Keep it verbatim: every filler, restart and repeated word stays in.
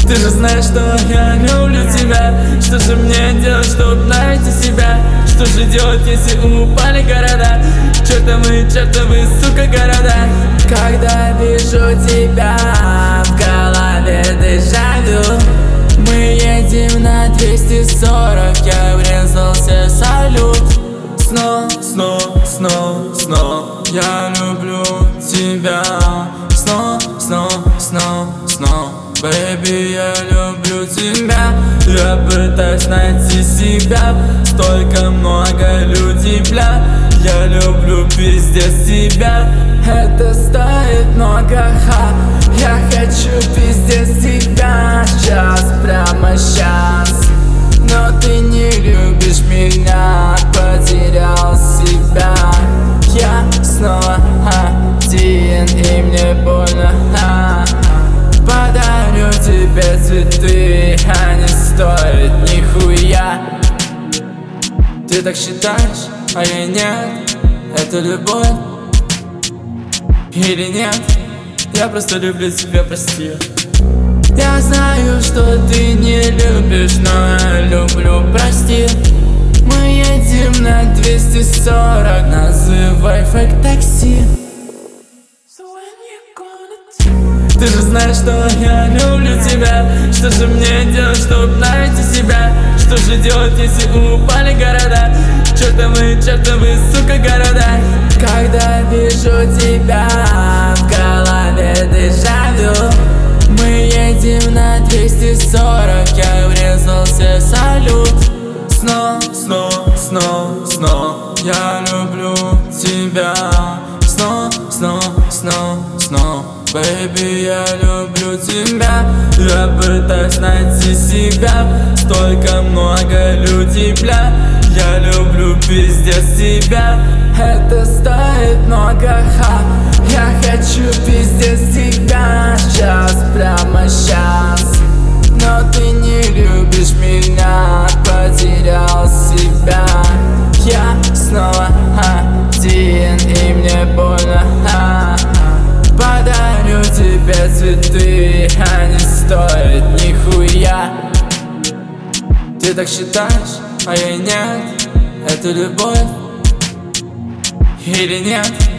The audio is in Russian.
Ты же знаешь, что я люблю тебя. Что же мне делать, чтобы найти себя? Что же делать, если упали города? Чертовы, чертовы, сука, города. Когда вижу тебя, в голове дежавю. Мы едем на двести сорок, я врезался, салют. Снова, снова, снова, снова я люблю тебя. Снова, снова, снова, снова, бэйби, я люблю тебя. Я пытаюсь найти себя, столько много людей, бля. Я люблю пиздец тебя, это стоит много, ха. Я хочу пиздец тебя сейчас, прямо сейчас. Но ты не любишь меня, потерял себя. Я снова один, и мне больно, ха. Подарю тебе цветы, они стоят нихуя. Ты так считаешь, а я нет? Это любовь или нет? Я просто люблю тебя, прости. Я знаю, что ты не любишь, но я люблю, прости. Мы едем на двести сорок, называй фэк такси. Ты же знаешь, что я люблю тебя. Что же мне делать, чтобы найти себя? Что же делать, если упали города? Чертовы, чертовы, сука, города. Когда вижу тебя, в голове дежавю. Мы едем на двести сорок, я врезался, салют. Снова, снова, снова, снова я люблю тебя. Снова, снова, снова, снова, бэйби, я люблю тебя. Я пытаюсь найти себя, столько много людей, бля. Я люблю пиздец тебя, это стоит много, ха. Я хочу пиздец тебя сейчас, прямо сейчас. Но ты не любишь меня, потерял себя. Я снова один, и мне больно, ха. Подарю тебе цветы, они стоят нихуя. Ты так считаешь, а я нет? Это любовь или нет?